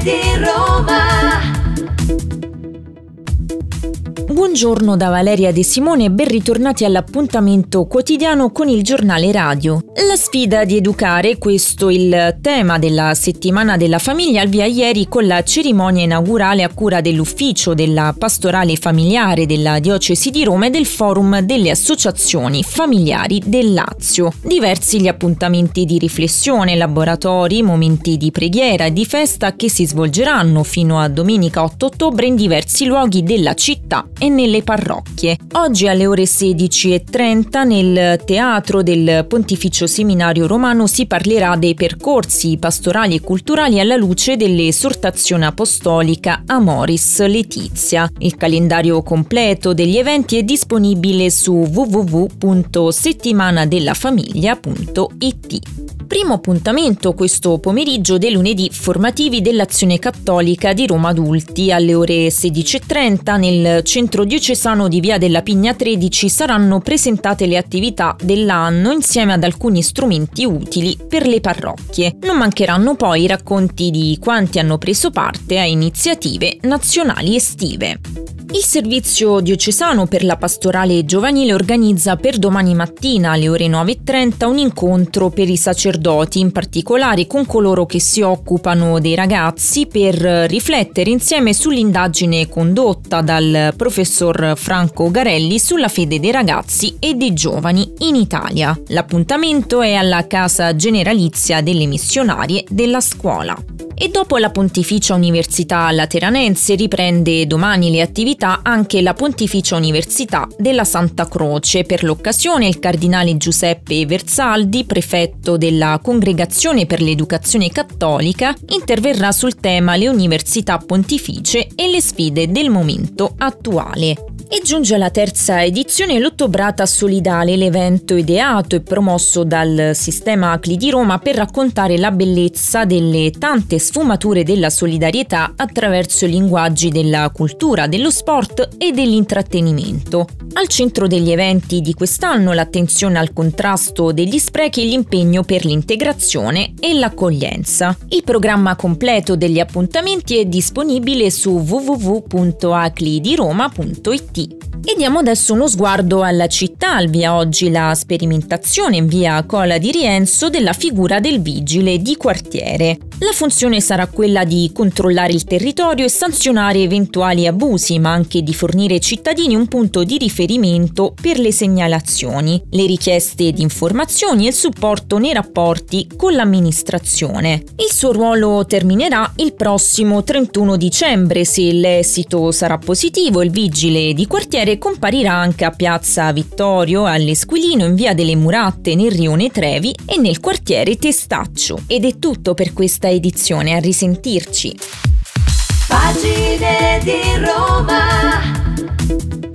di Roma. Buongiorno da Valeria De Simone e ben ritornati all'appuntamento quotidiano con il giornale radio. La sfida di educare, questo il tema della settimana della famiglia, al via ieri con la cerimonia inaugurale a cura dell'ufficio della pastorale familiare della diocesi di Roma e del forum delle associazioni familiari del Lazio. Diversi gli appuntamenti di riflessione, laboratori, momenti di preghiera e di festa che si svolgeranno fino a domenica 8 ottobre in diversi luoghi della città e nelle parrocchie. Oggi alle ore 16:30 nel Teatro del Pontificio Seminario Romano si parlerà dei percorsi pastorali e culturali alla luce dell'esortazione apostolica Amoris Laetitia. Il calendario completo degli eventi è disponibile su www.settimanadellafamiglia.it. Primo appuntamento questo pomeriggio dei lunedì formativi dell'Azione Cattolica di Roma Adulti. Alle ore 16:30 nel centro diocesano di Via della Pigna 13 saranno presentate le attività dell'anno insieme ad alcuni strumenti utili per le parrocchie. Non mancheranno poi i racconti di quanti hanno preso parte a iniziative nazionali estive. Il Servizio Diocesano per la Pastorale Giovanile organizza per domani mattina alle ore 9:30 un incontro per i sacerdoti, in particolare con coloro che si occupano dei ragazzi, per riflettere insieme sull'indagine condotta dal professor Franco Garelli sulla fede dei ragazzi e dei giovani in Italia. L'appuntamento è alla Casa Generalizia delle Missionarie della Scuola. E dopo la Pontificia Università Lateranense riprende domani le attività anche la Pontificia Università della Santa Croce. Per l'occasione il cardinale Giuseppe Versaldi, prefetto della Congregazione per l'Educazione Cattolica, interverrà sul tema le università pontificie e le sfide del momento attuale. E giunge alla terza edizione l'Ottobrata Solidale, l'evento ideato e promosso dal Sistema ACLI di Roma per raccontare la bellezza delle tante sfumature della solidarietà attraverso i linguaggi della cultura, dello sport e dell'intrattenimento. Al centro degli eventi di quest'anno l'attenzione al contrasto degli sprechi e l'impegno per l'integrazione e l'accoglienza. Il programma completo degli appuntamenti è disponibile su www.aclidiroma.it. E diamo adesso uno sguardo alla città. Al via oggi la sperimentazione in via Cola di Rienzo della figura del vigile di quartiere. La funzione sarà quella di controllare il territorio e sanzionare eventuali abusi, ma anche di fornire ai cittadini un punto di riferimento per le segnalazioni, le richieste di informazioni e il supporto nei rapporti con l'amministrazione. Il suo ruolo terminerà il prossimo 31 dicembre. Se l'esito sarà positivo, il vigile di quartiere comparirà anche a Piazza Vittorio, all'Esquilino, in via delle Muratte, nel rione Trevi e nel quartiere Testaccio. Ed è tutto per questa edizione, a risentirci. Pagine di Roma.